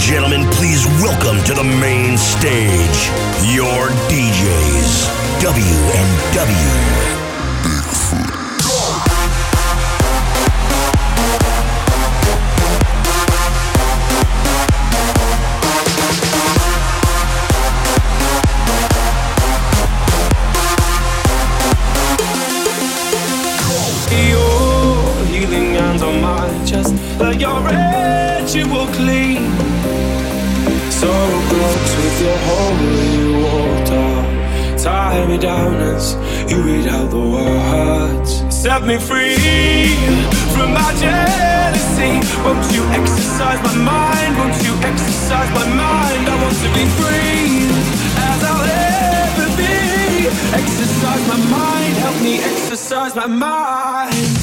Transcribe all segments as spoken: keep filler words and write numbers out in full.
gentlemen, please welcome to the main stage your D Js, W and W. Your healing hands on my chest, like your ritual clean. So close with your holy water. Tie me down as you read out the words. Set me free from my jealousy. Won't you exercise my mind? Won't you exercise my mind? I want to be free as I'll ever be. Exercise my mind, help me exercise my mind.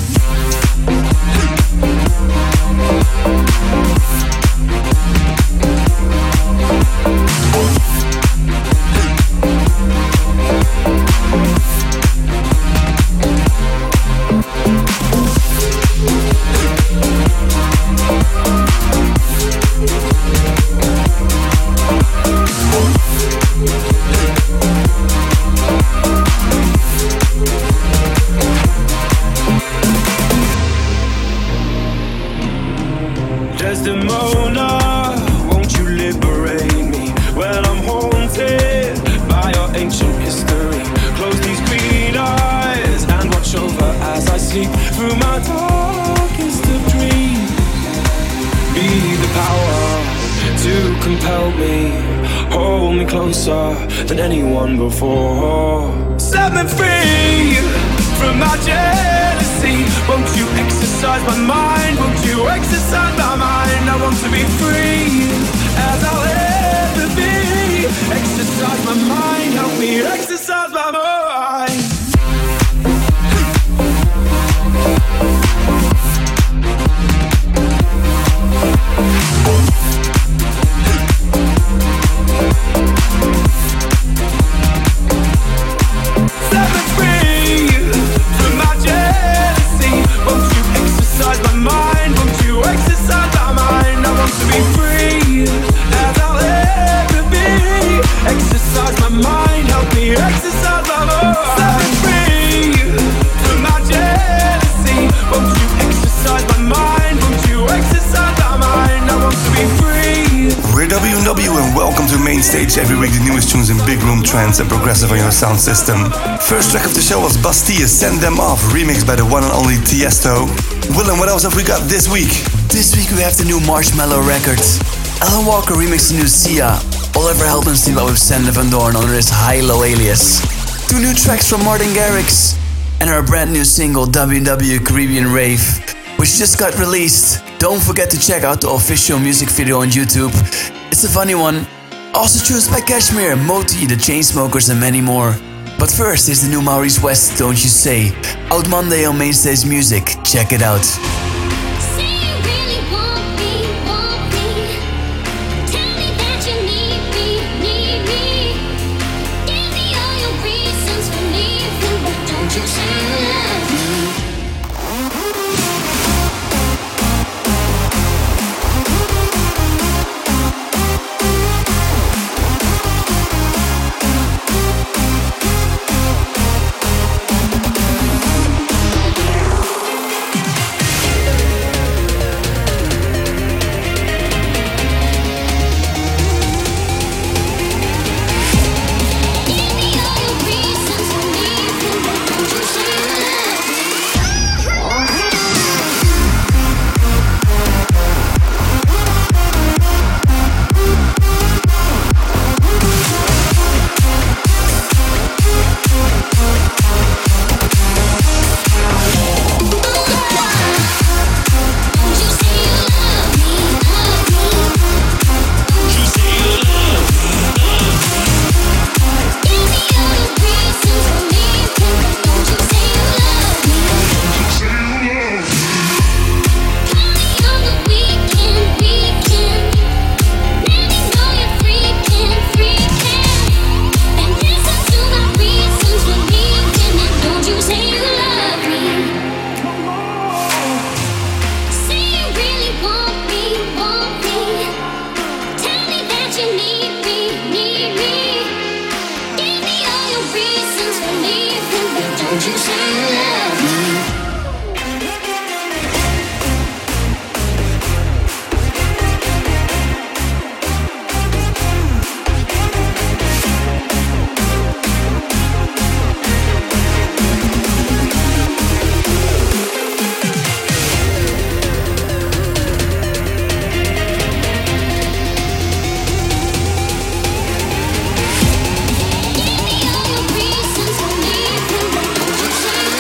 Desdemona, won't you liberate me when I'm haunted by your ancient history? Close these green eyes and watch over as I sleep through my darkest of dreams. Be the power to compel me, hold me closer than anyone before. Set me free from my jealousy. Won't you exercise my mind? Won't you exercise my mind? I want to be free as I'll ever be. Exercise my mind, help me exercise my mind. Exercise my mind, help me exercise my mind. Set me free from my jealousy. Won't you exercise my mind? Won't you exercise my mind? I want to be free. We're W and W and welcome to Main Stage. Every week the newest tunes in big room trance and progressive on your sound system. First track of the show was Bastille, Send Them Off, remixed by the one and only Tiesto. Willem, what else have we got this week? This week we have the new Marshmallow Records. Alan Walker remixed the new Sia. Oliver Heldens teamed up with Sander Van Doorn under his high-low alias. Two new tracks from Martin Garrix and our brand new single W and W Caribbean Rave, which just got released. Don't forget to check out the official music video on YouTube. It's a funny one. Also chosen by Kashmir, Moti, The Chainsmokers and many more. But first is the new Maurice West, Don't You Say, out Monday on Mainstage Music. Check it out. Give me all your reasons, I need them. Won't you say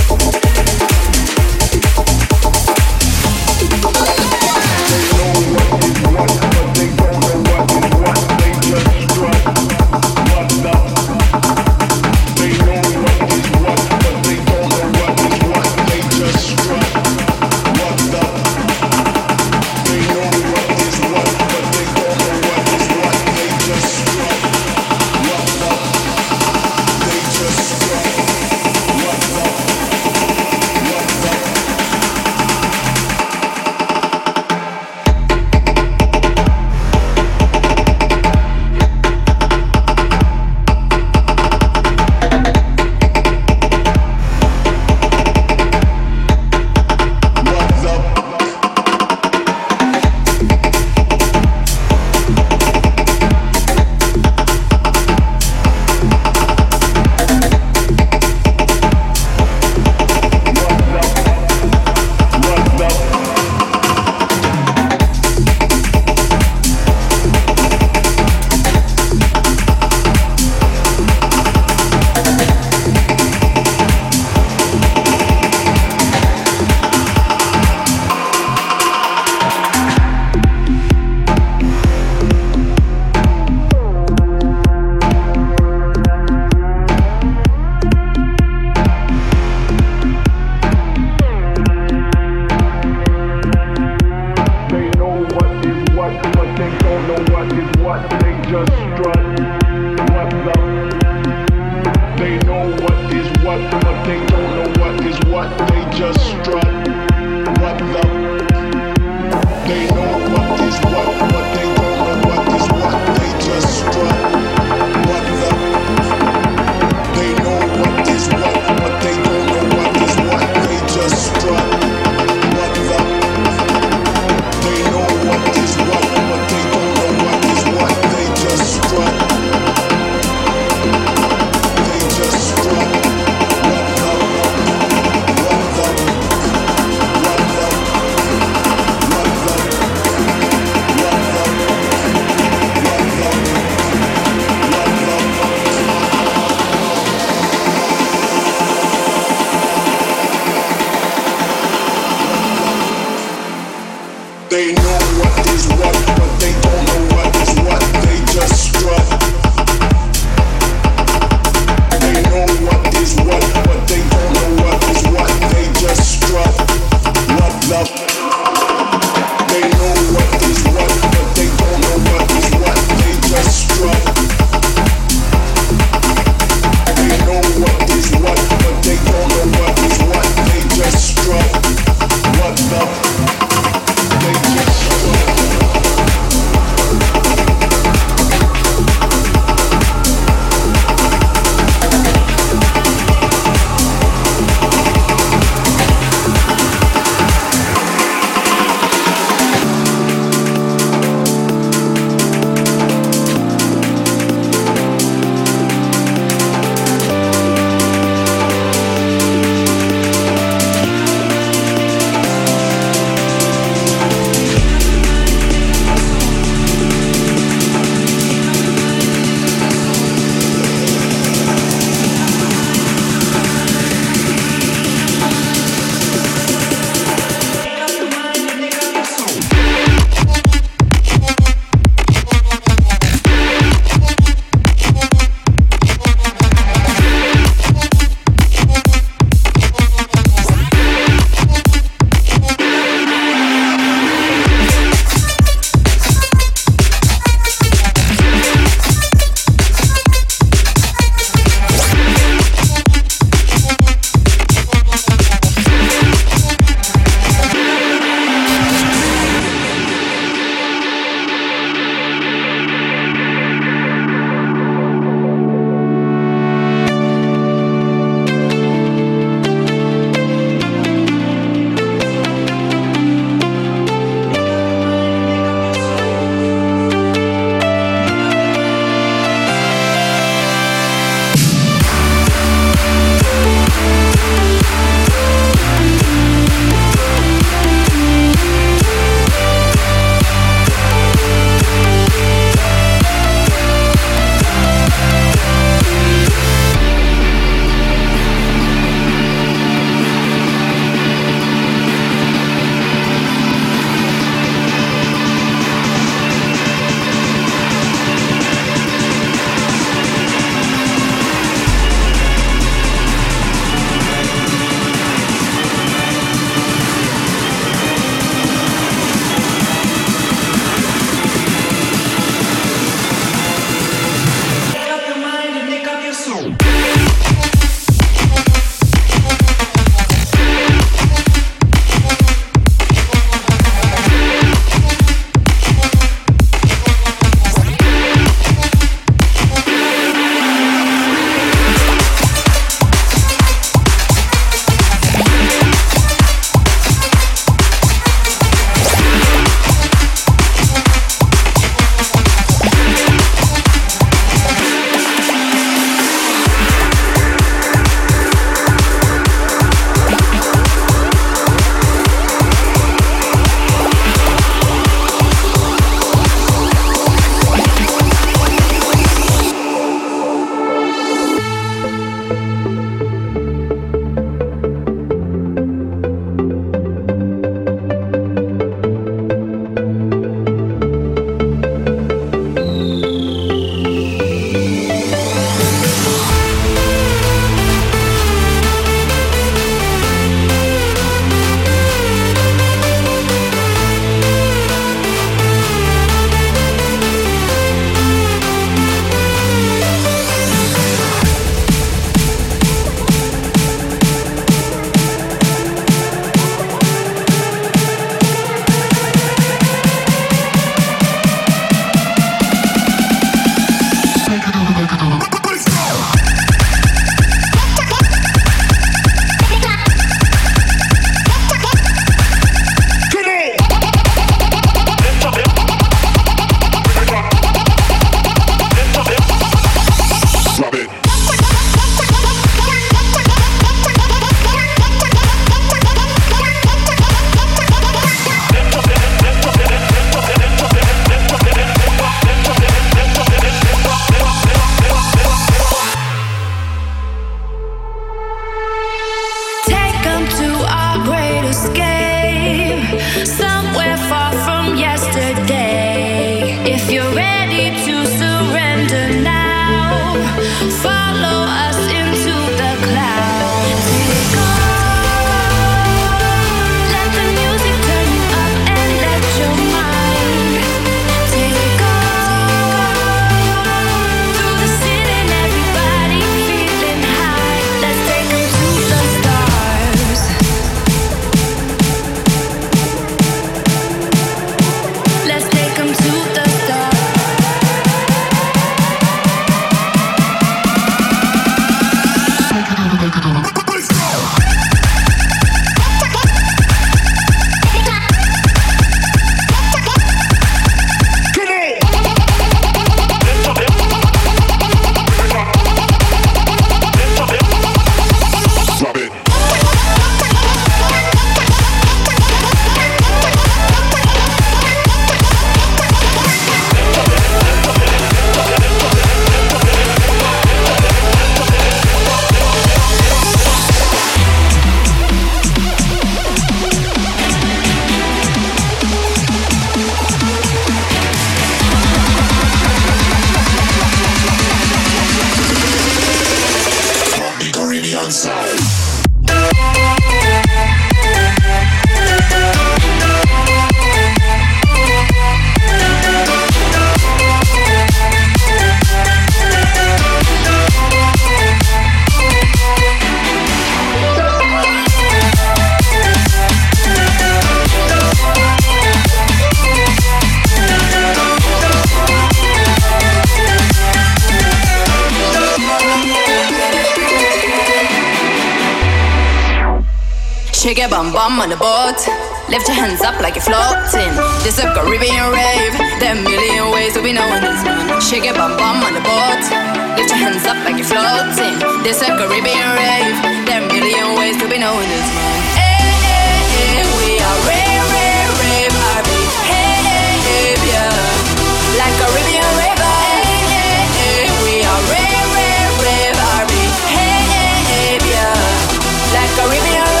Shake your bum bum on the boat. Lift your hands up like you're floating. This a Caribbean rave. There are a million ways to be knowing this one. Shake your bum bum on the boat. Lift your hands up like you're floating. This a Caribbean rave. There are a million ways to be knowing this one. Hey, hey, hey, we are rave, rave, rave, R B. Hey, hey, hey, yeah. Like Caribbean rave. Hey, hey, hey, we are rave, rave, rave, R B. Hey, hey, hey, yeah. Like Caribbean rave.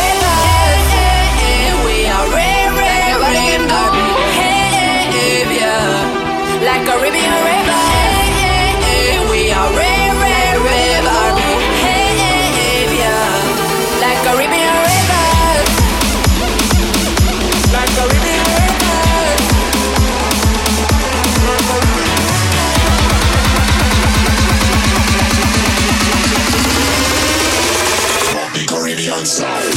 Like Caribbean rave, hey, hey, hey, we are rave, rave, rave, R B. Hey, hey, hey, yeah. Like Caribbean rave, like Caribbean rave, Caribbean sound.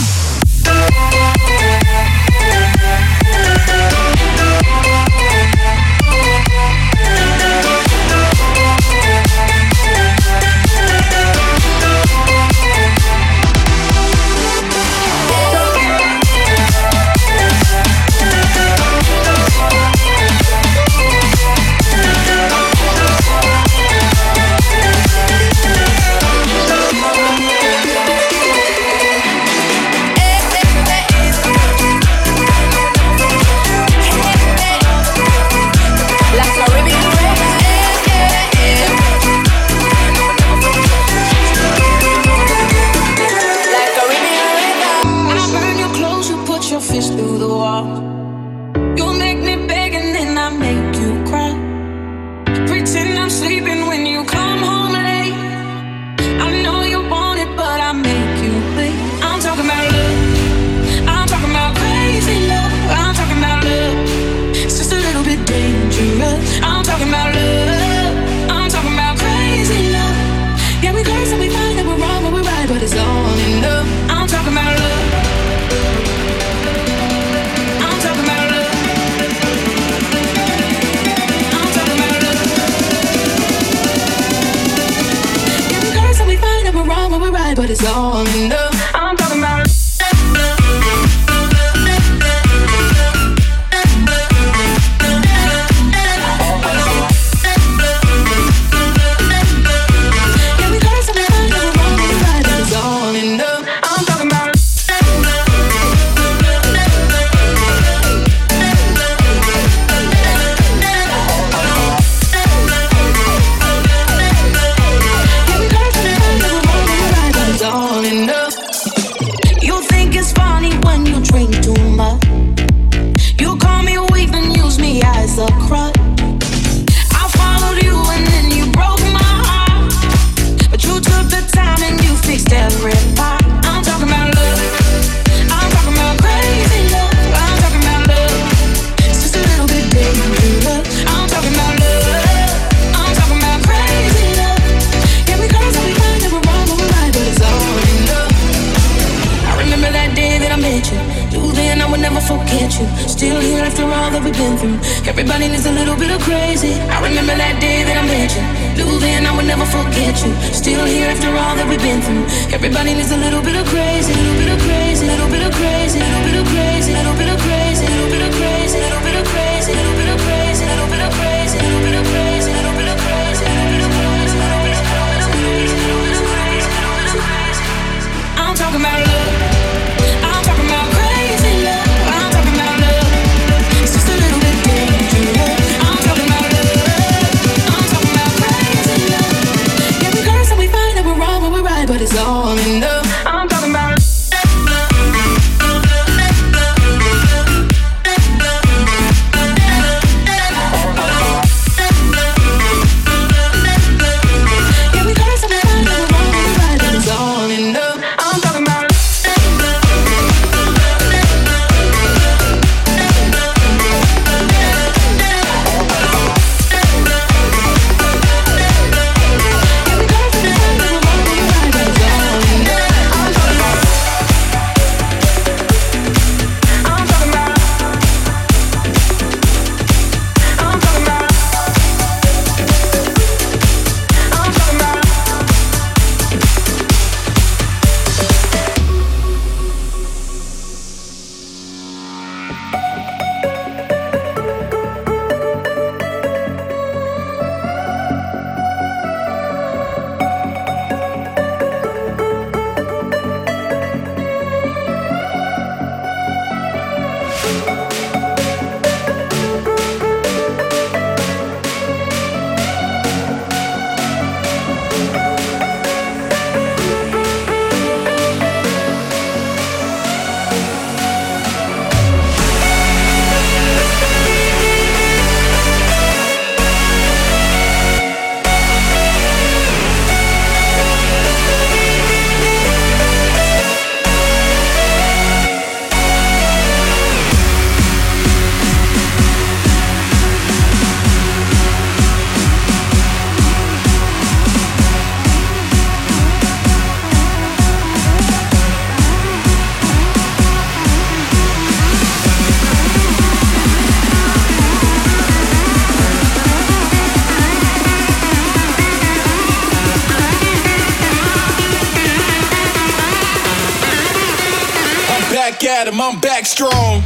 but it's all in love. I'm talking about everybody needs a little bit of crazy. I remember that day that I met you. Knew then I would never forget you. Still here after all that we've been through. Everybody needs a little bit of crazy, little bit of crazy, little bit of crazy, little bit of crazy, little bit of crazy, little bit of crazy, little bit of crazy, little bit of crazy, little bit of crazy, little bit of crazy, little bit of crazy, little bit of crazy, little bit of crazy, little bit of crazy, little bit of crazy. I'm talking about love. I'm talking about crazy love. I'm talking about love. It's just a little bit dangerous. I'm talking about love. I'm talking about crazy love. Yeah, we curse and we fight and we're wrong when we're right, but it's all in love. I'm talking about. Yeah, we curse and we fight and we're wrong when we're right, but it's all in love. at him, I'm back strong.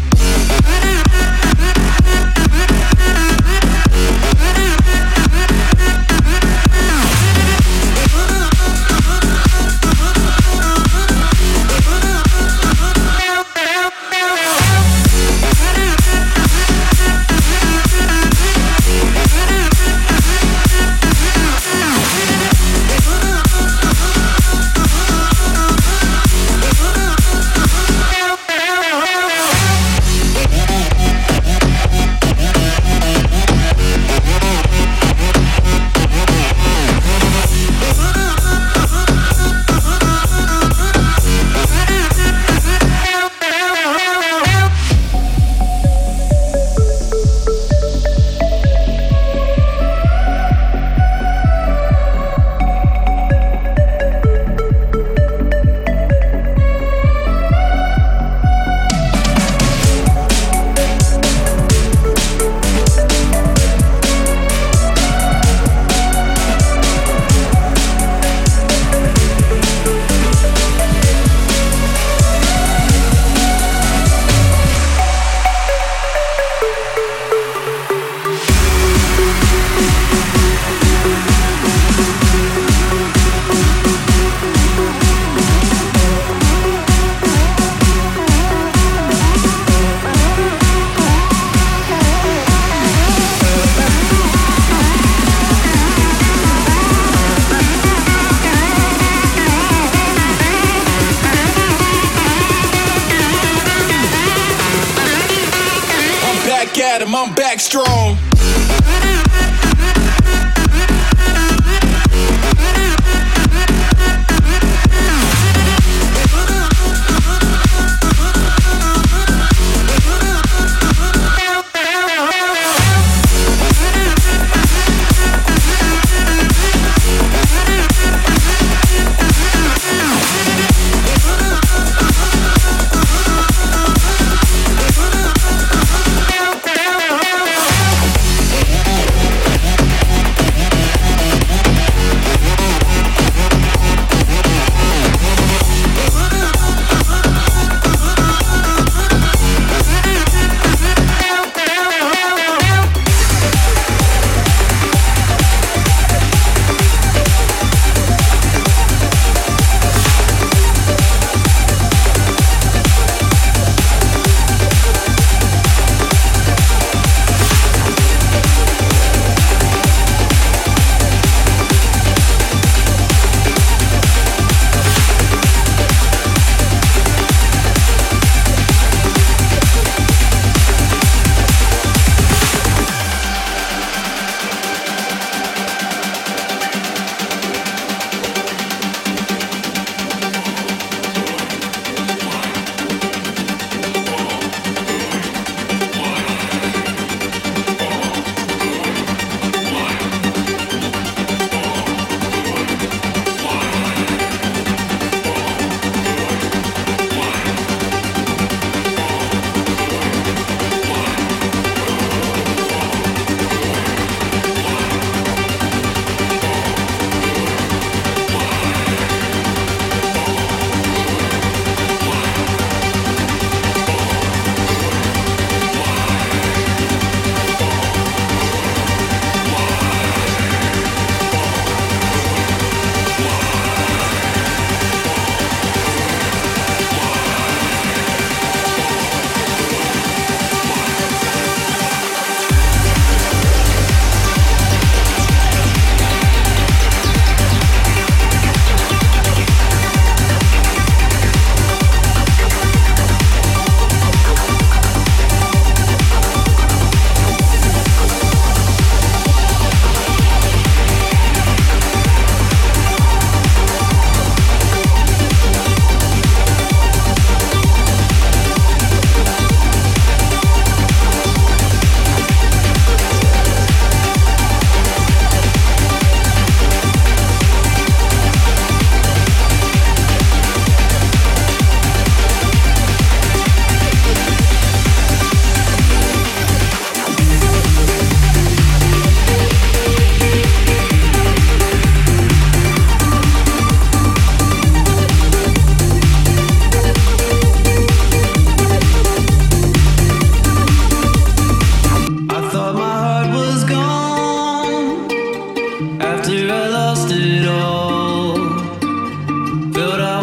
I'm back strong.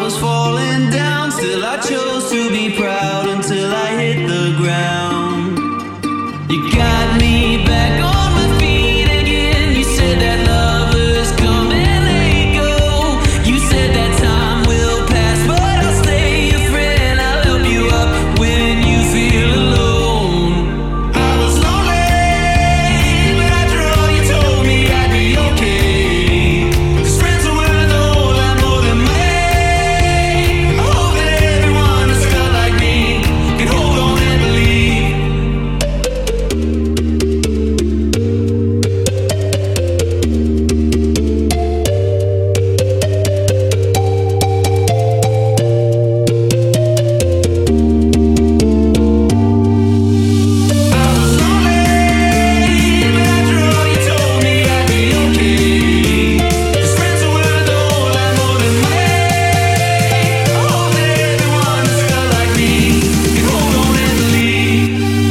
was falling down, still I chose to be proud until I hit the ground. You got me back on my feet again. You said that lovers come and they go. You said that time will pass, but I'll stay your friend. I'll help you up when you feel alone. I was lonely, but after all you told me I'd be okay. 'Cause friends are worth a whole lot more than money. I hope that everyone that's felt like me can hold on and believe. I was lonely, but after all you told me I'd be okay. 'Cause friends are worth a whole lot more than money. I hope that everyone that's felt like me can hold on and believe.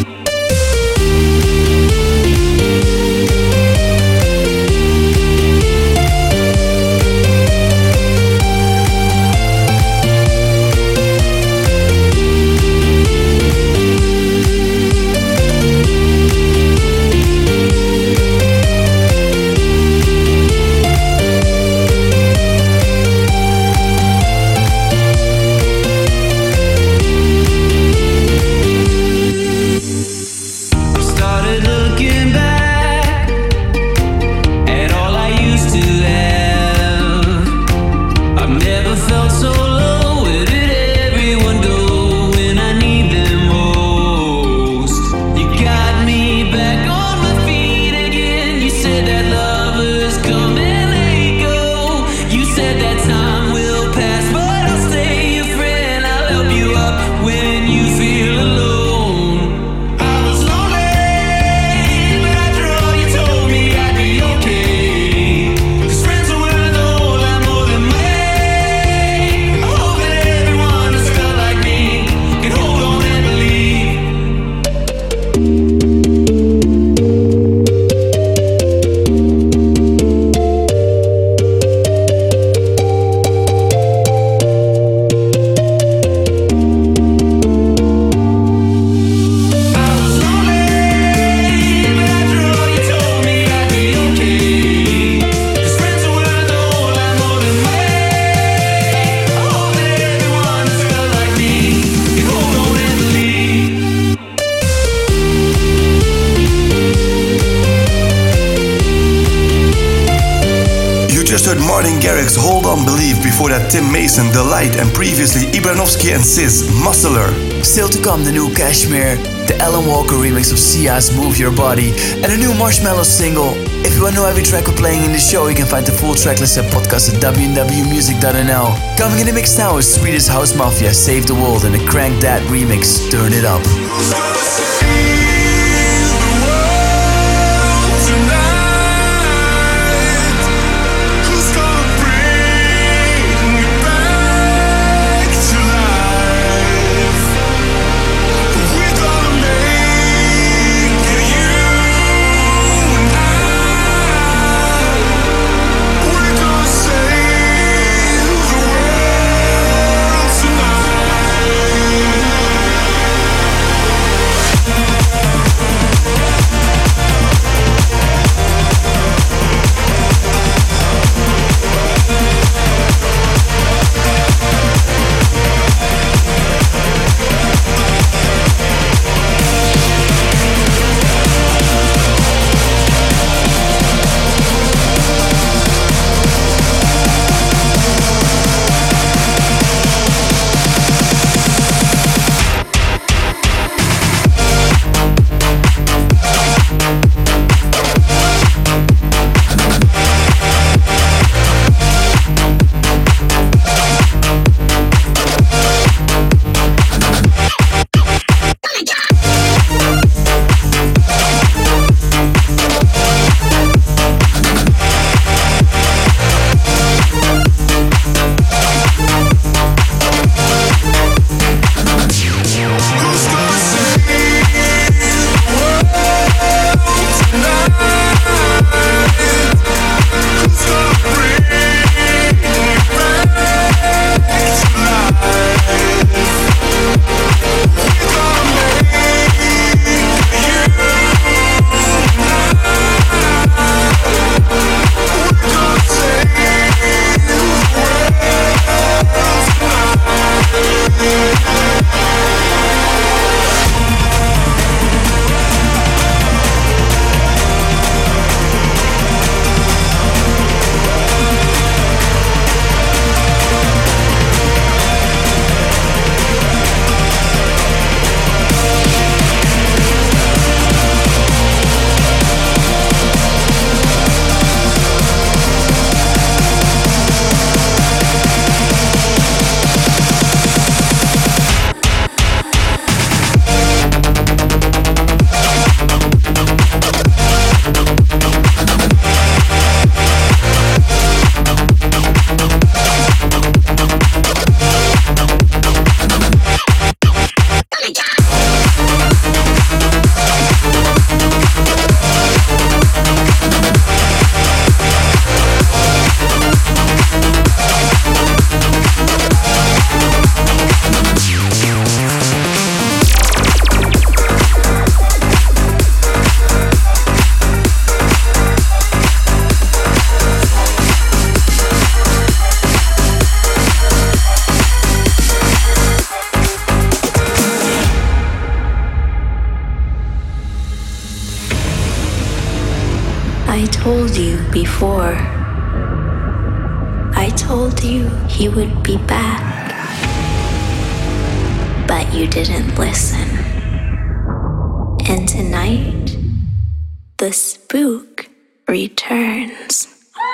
I started looking back at all I used to have. I've never felt so low. Where did everyone go when I need them most? You got me back on my feet again. You said that lovers come and they go. You said that time will pass, but I'll stay your friend. I'll help you up when you feel alone. I was lonely, but after all you told me I'd be okay. 'Cause friends are worth a whole lot more than money. I hope that everyone that's felt like me can hold on and believe. I was lonely, but after all you told me I'd be okay. 'Cause friends are worth a whole lot more than money. I hope that everyone that's felt like me can hold on and believe. You just heard Martin Garrix, Hold On Believe, before that Tim Mason, The Light, and previously Ibranovsky and Sis, Muscular. Still to come, the new Kashmir, the Alan Walker remix of Sia's Move Your Body, and a new Marshmello single. If you want to know every track we're playing in the show, you can find the full tracklist and podcast at w w w music dot n l. Coming in the mix now is Swedish House Mafia, Save the World, and the Crank That remix, Turn It Up. Tonight before. I told you he would be back, but you didn't listen. And tonight, the spook returns.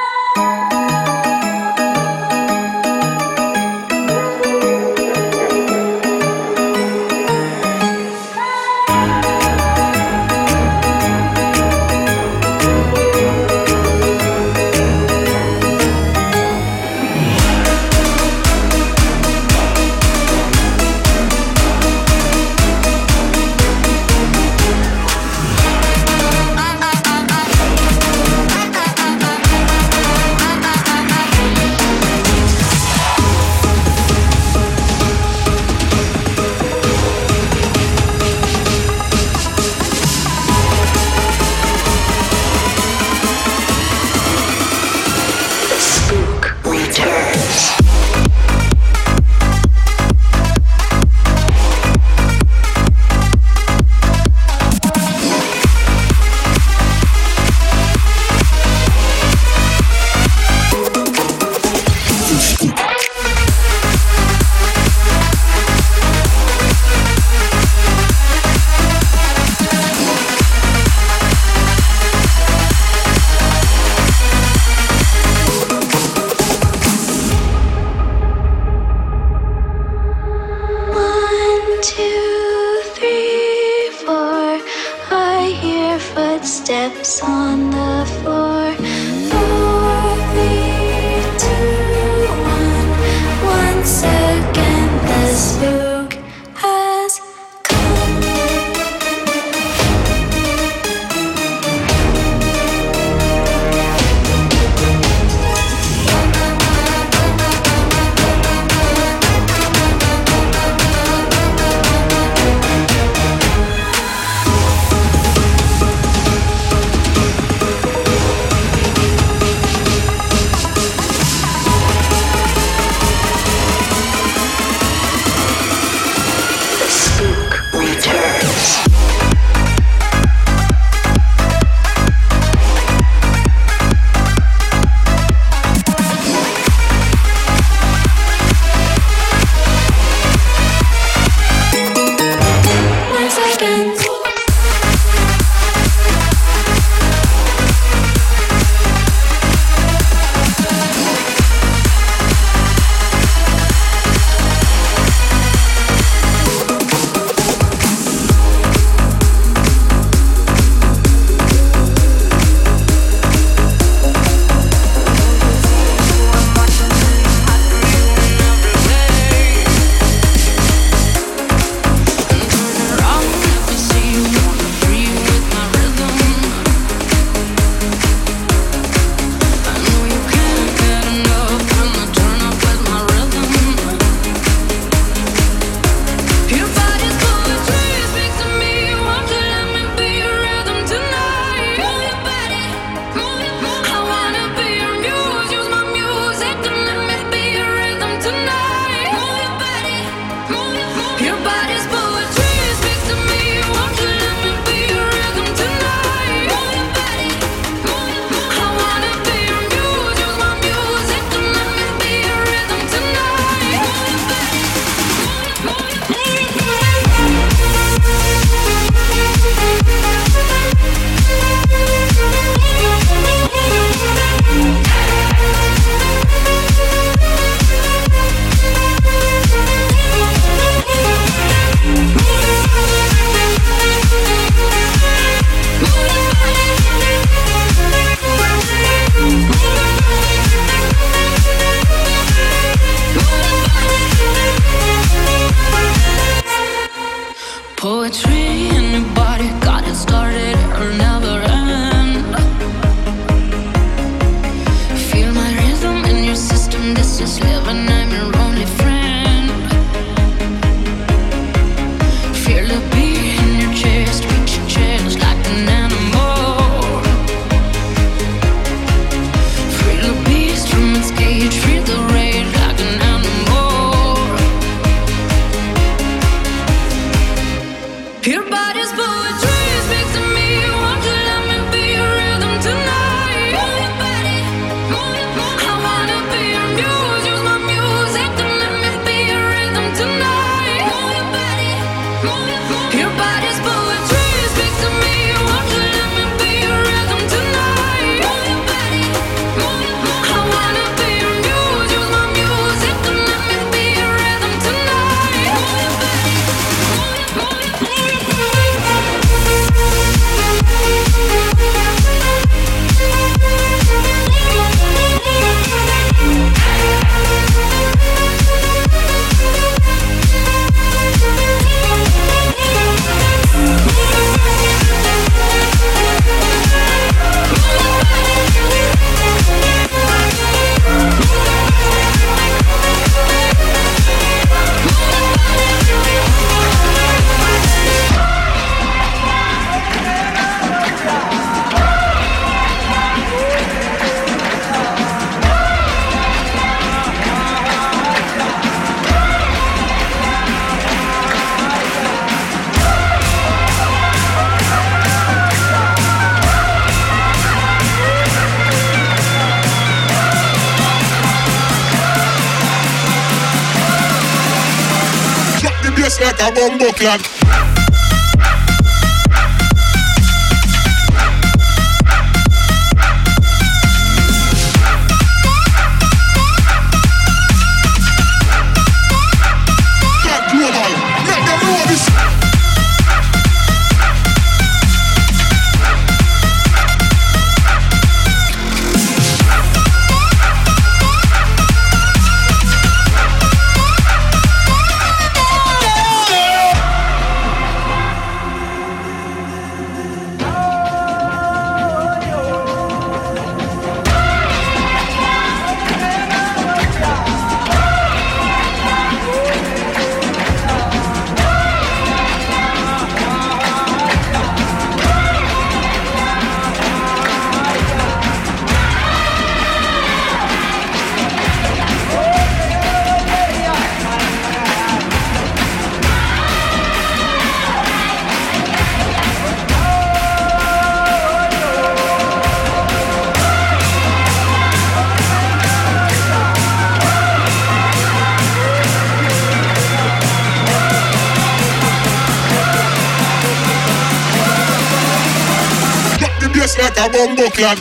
Footsteps on the floor. Four, three, two, one. Once again, the spook has come. bass like a bumbo clock. Like a bumbo clock.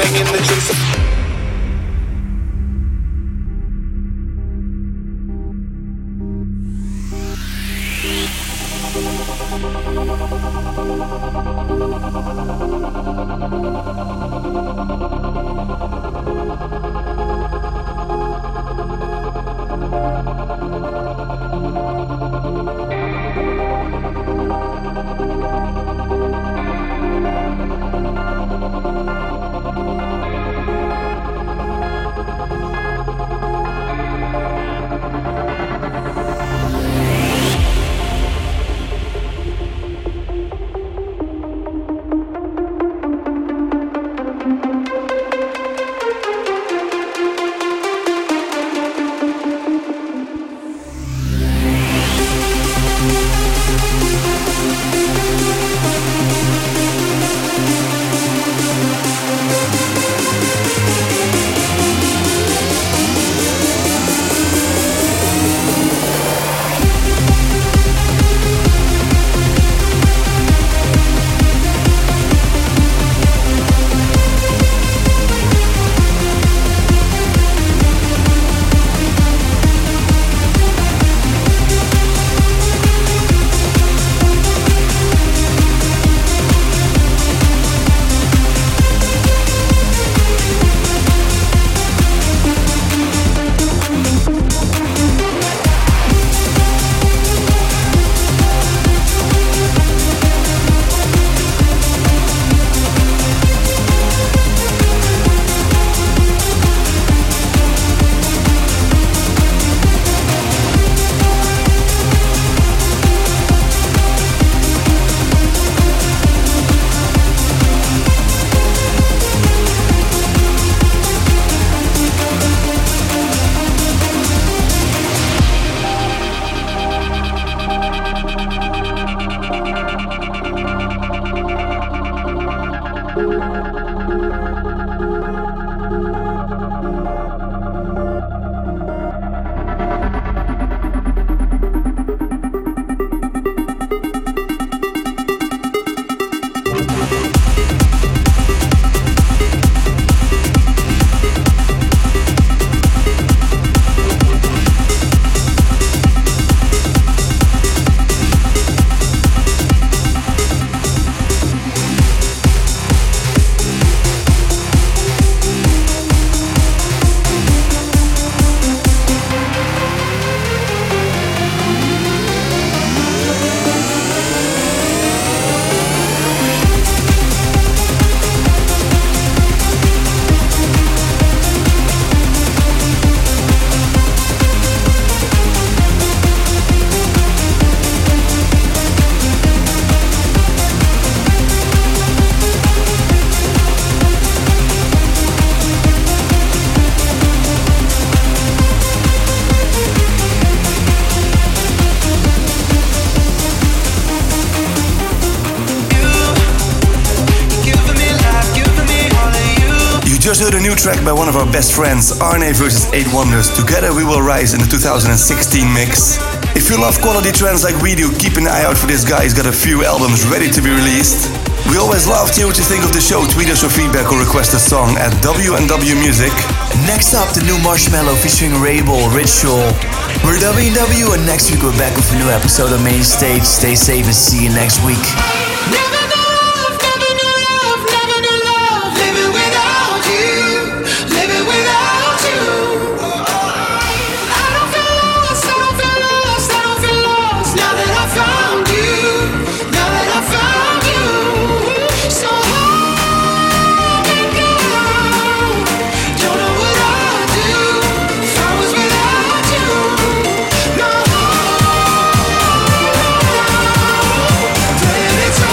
begin the chase. Just heard a new track by one of our best friends, Arne versus Eight Wonders. Together We Will Rise in the two thousand sixteen mix. If you love quality trance like we do, keep an eye out for this guy. He's got a few albums ready to be released. We always love to hear what you think of the show. Tweet us your feedback or request a song at W N W Music. Next up, the new Marshmello featuring Rabel, Ritual. We're W N W, and next week we're back with a new episode of Main Stage. Stay safe and see you next week. It's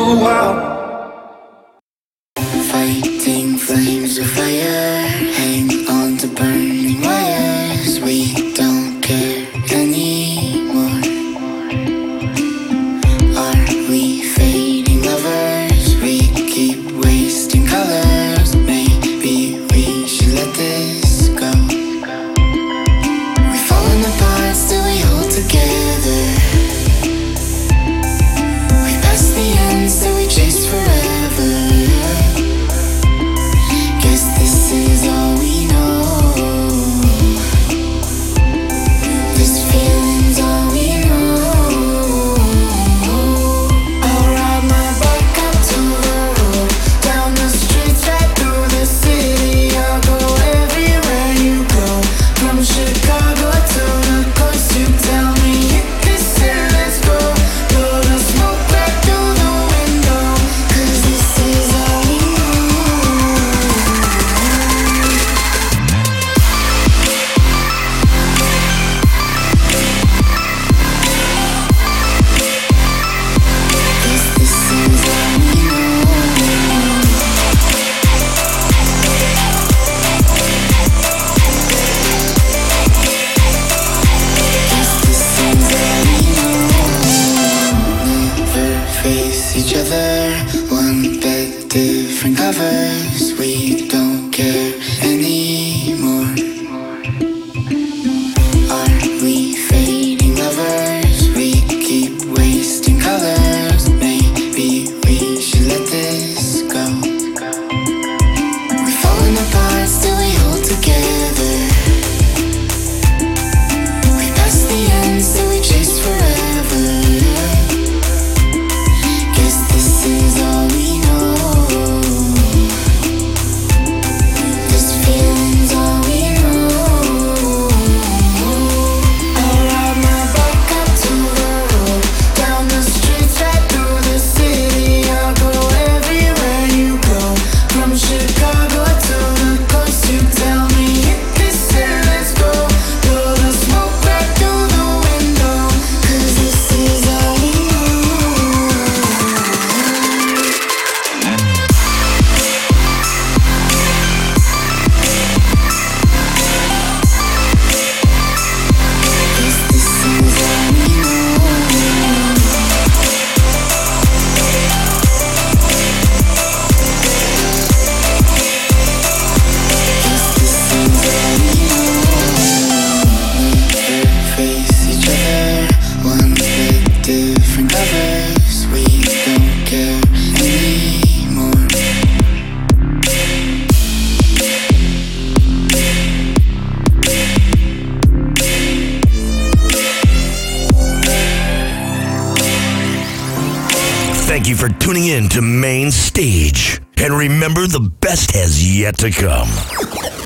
while. Fighting flames of fire, hang on to burning wires. We don't care anymore. Are we fading lovers? We keep wasting colors. Maybe we should let this go. We've fallen apart, still we hold together. We passed the end, still we chase forever. Guess this is all we know. This feeling's all we know. I'll ride my bike up to the road, down the streets, right through the city. I'll go everywhere you go, from Chicago to the coast. You tell me hit this and let's go. Blow the smoke right through the window, 'cause this is all we know. Guess this is all we know. Guess this is all we know. Never face each other, one bed, different covers. We don't care anymore. Are we fading lovers? We keep wasting colors. Maybe we should let this go. We've fallen apart, still we hold together. We passed the end, still we chase forever. Guess this is all we know. This feeling's all we know. I'll ride my bike up to the road, down the streets, right through the city. I'll go everywhere you go, from Chicago to the coast. You tell me hit this and let's go. Blow the smoke right through the window, 'cause this is all we know. Guess this is all we know. Guess this is all we know. Never face each other, one bed, different covers. We don't care anymore. Thank you for tuning in to Main Stage. And remember, the best has yet to come.